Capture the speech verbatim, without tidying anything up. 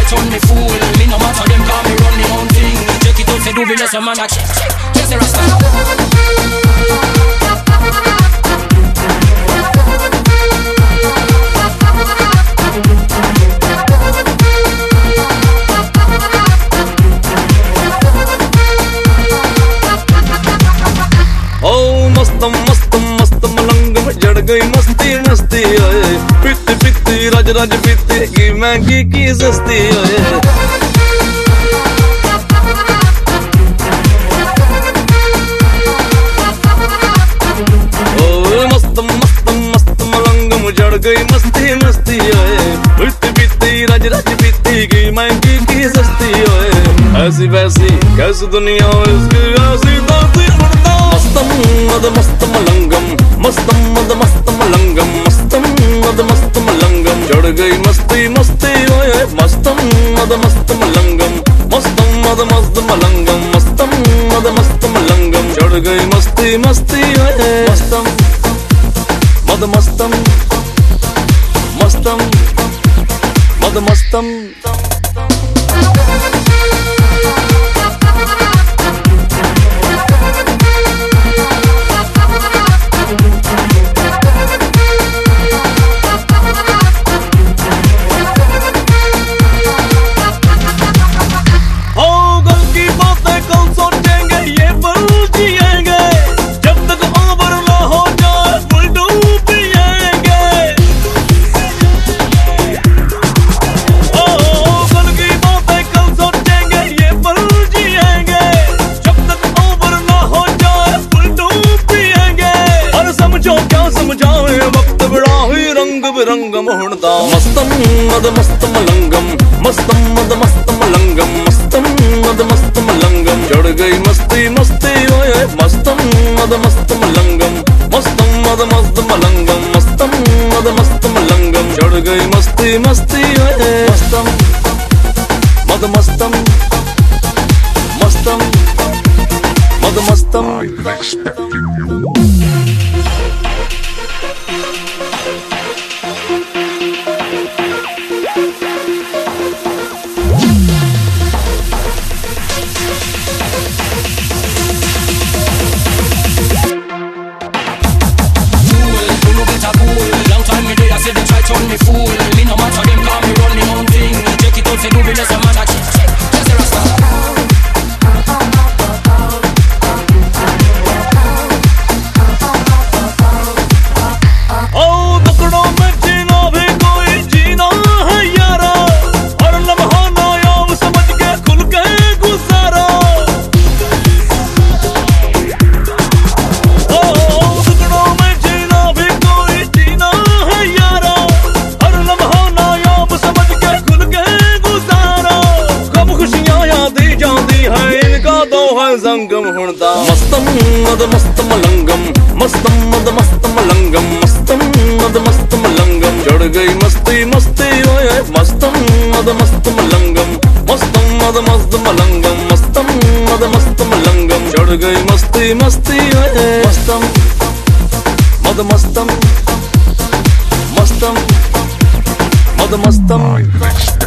turn me fool. Me no matter them, call me run me own thing. Check it out, say do the rest of man a check, check. Yes, the Rasta. मस्तम मस्तम मस्त मलंग में जड़ गई मस्ती मस्ती ओए पित्ती पित्ती राज राज पित्ती की महंगी की सस्ती ओए ओए मस्तम मस्तम मस्त मलंग में जड़ गई मस्ती मस्ती ओए पित्ती पित्ती राज राज पित्ती की महंगी की सस्ती ओए ऐसी वैसी कैसी दुनिया इसकी ऐसी दासी मस्तम मद मस्त मलंगम मस्तम मद मस्त मलंगम मस्तम मद मस्त मलंगम चढ़ गई मस्ती मस्ती ओए मस्तम मद मस्त मलंगम मस्तम मद मस्त मलंगम मस्तम मद मस्त मलंगम चढ़ गई मस्ती मस्ती ओए मस्तम मद मस्तम मस्तम मद मस्तम रंग मोहनदा मस्तम मद मस्त मलंगम मस्तम मद मस्त मलंगम मस्तम मद मस्त मलंगम चढ़ गई मस्ती मस्ती ओए मस्तम मद मस्त मलंगम मस्तम मद मस्त मलंगम मस्तम मद मस्त मलंगम चढ़ गई मस्ती मस्ती ओए मस्तम मद मस्तम मस्तम मद मस्तम turn me fool. Me no matter them, call me run me own thing. Check it out, say do the rest of man a check, check. Yes, the Rasta. ओ टुकड़ों में जीना भी कोई जीना है यारा और लम्हा नायाब समझ के खुल के गुजारा ओ टुकड़ों में जीना भी कोई जीना है यारा संगम हुणदा मस्तम मद मस्त मलंगम मस्तम मद मस्त मलंगम मस्तम मद मस्त मलंगम चढ़ गई मस्ती मस्ती ओए मस्तम मद मस्त मलंगम मस्तम मद मस्त मलंगम मस्तम मद मस्त मलंगम चढ़ गई मस्ती मस्ती ओए मस्तम मद मस्तम मस्तम मद मस्तम